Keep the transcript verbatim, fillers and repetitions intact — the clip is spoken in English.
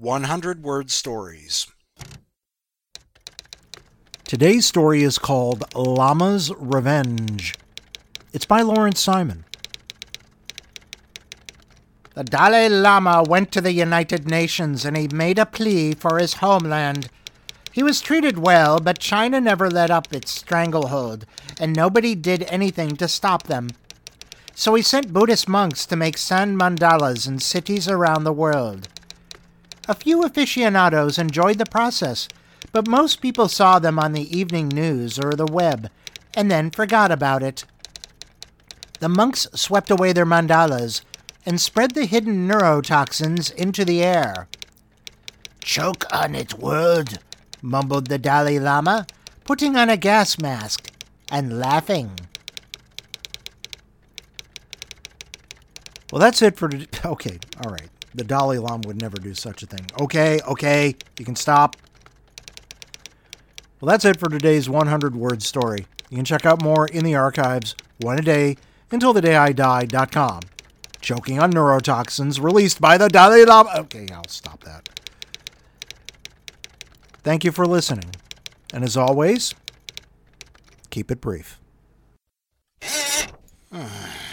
one hundred word stories. Today's story is called Llama's Revenge. It's by Lawrence Simon. The Dalai Lama went to the United Nations and he made a plea for his homeland. He was treated well, but China never let up its stranglehold, and nobody did anything to stop them. So he sent Buddhist monks to make sand mandalas in cities around the world. A few aficionados enjoyed the process, but most people saw them on the evening news or the web, and then forgot about it. The monks swept away their mandalas and spread the hidden neurotoxins into the air. "Choke on it, world," mumbled the Dalai Lama, putting on a gas mask and laughing. Well, that's it for today. Okay, all right. The Dalai Lama would never do such a thing. Okay, okay, you can stop. Well, that's it for today's one hundred word story. You can check out more in the archives, one a day, until the day I die dot com. Choking on neurotoxins released by the Dalai Lama. Okay, I'll stop that. Thank you for listening. And as always, keep it brief.